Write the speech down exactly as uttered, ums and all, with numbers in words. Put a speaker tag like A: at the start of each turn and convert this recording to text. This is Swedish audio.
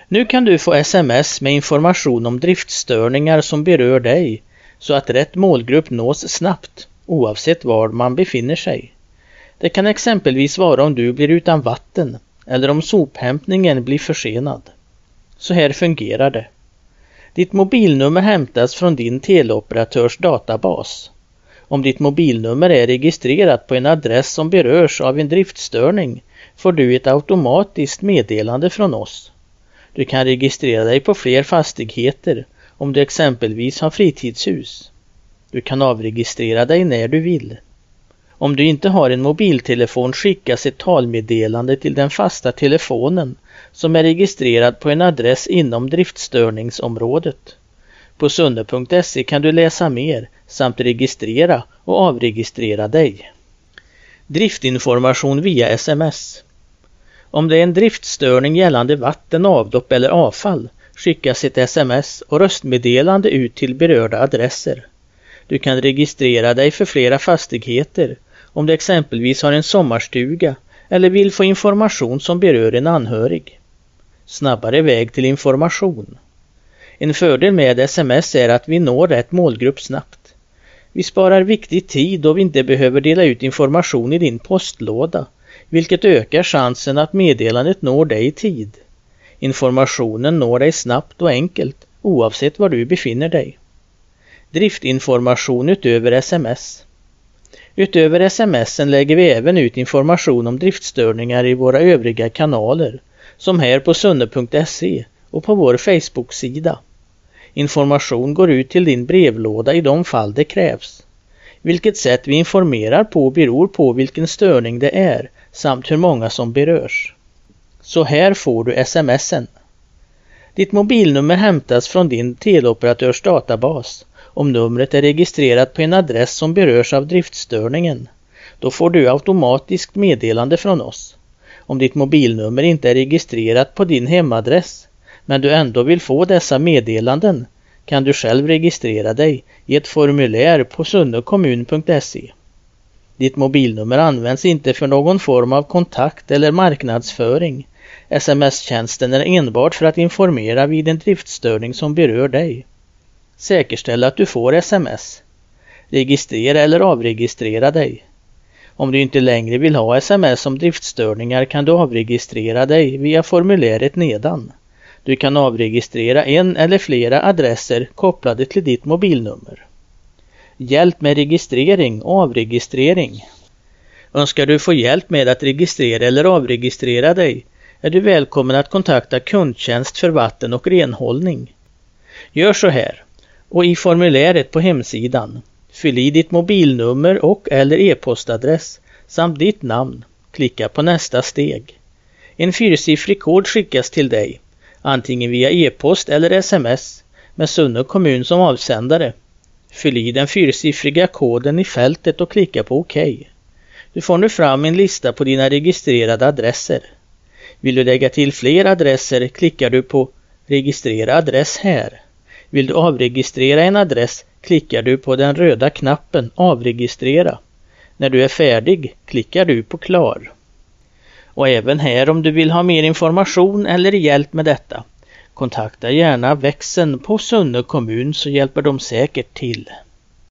A: Nu kan du få sms med information om driftstörningar som berör dig så att rätt målgrupp nås snabbt oavsett var man befinner sig. Det kan exempelvis vara om du blir utan vatten eller om sophämtningen blir försenad. Så här fungerar det. Ditt mobilnummer hämtas från din teleoperatörs databas. Om ditt mobilnummer är registrerat på en adress som berörs av en driftstörning får du ett automatiskt meddelande från oss. Du kan registrera dig på fler fastigheter om du exempelvis har fritidshus. Du kan avregistrera dig när du vill. Om du inte har en mobiltelefon skickas ett talmeddelande till den fasta telefonen som är registrerad på en adress inom driftstörningsområdet. På sunne punkt se kan du läsa mer samt registrera och avregistrera dig. Driftinformation via sms. Om det är en driftstörning gällande vatten, avlopp eller avfall skickas ett sms och röstmeddelande ut till berörda adresser. Du kan registrera dig för flera fastigheter om du exempelvis har en sommarstuga eller vill få information som berör en anhörig. Snabbare väg till information. En fördel med sms är att vi når rätt målgrupp snabbt. Vi sparar viktig tid då vi inte behöver dela ut information i din postlåda, vilket ökar chansen att meddelandet når dig i tid. Informationen når dig snabbt och enkelt oavsett var du befinner dig. Driftinformation utöver sms. Utöver smsen lägger vi även ut information om driftstörningar i våra övriga kanaler, som här på sunne punkt se och på vår Facebook-sida. Information går ut till din brevlåda i de fall det krävs. Vilket sätt vi informerar på beror på vilken störning det är samt hur många som berörs. Så här får du smsen. Ditt mobilnummer hämtas från din teleoperatörs databas. Om numret är registrerat på en adress som berörs av driftstörningen, då får du automatiskt meddelande från oss. Om ditt mobilnummer inte är registrerat på din hemadress, men du ändå vill få dessa meddelanden, kan du själv registrera dig i ett formulär på sunne kommun punkt se. Ditt mobilnummer används inte för någon form av kontakt eller marknadsföring. Sms-tjänsten är enbart för att informera vid en driftstörning som berör dig. Säkerställ att du får sms. Registrera eller avregistrera dig. Om du inte längre vill ha sms om driftstörningar kan du avregistrera dig via formuläret nedan. Du kan avregistrera en eller flera adresser kopplade till ditt mobilnummer. Hjälp med registrering och avregistrering. Önskar du få hjälp med att registrera eller avregistrera dig är du välkommen att kontakta Kundtjänst för vatten och renhållning. Gör så här. Och i formuläret på hemsidan, fyll i ditt mobilnummer och eller e-postadress samt ditt namn. Klicka på nästa steg. En fyrsiffrig kod skickas till dig, antingen via e-post eller sms med Sunne kommun som avsändare. Fyll i den fyrsiffriga koden i fältet och klicka på OK. Du får nu fram en lista på dina registrerade adresser. Vill du lägga till fler adresser klickar du på registrera adress här. Vill du avregistrera en adress klickar du på den röda knappen avregistrera. När du är färdig klickar du på klar. Och även här om du vill ha mer information eller hjälp med detta, kontakta gärna växeln på Sunne kommun så hjälper de säkert till.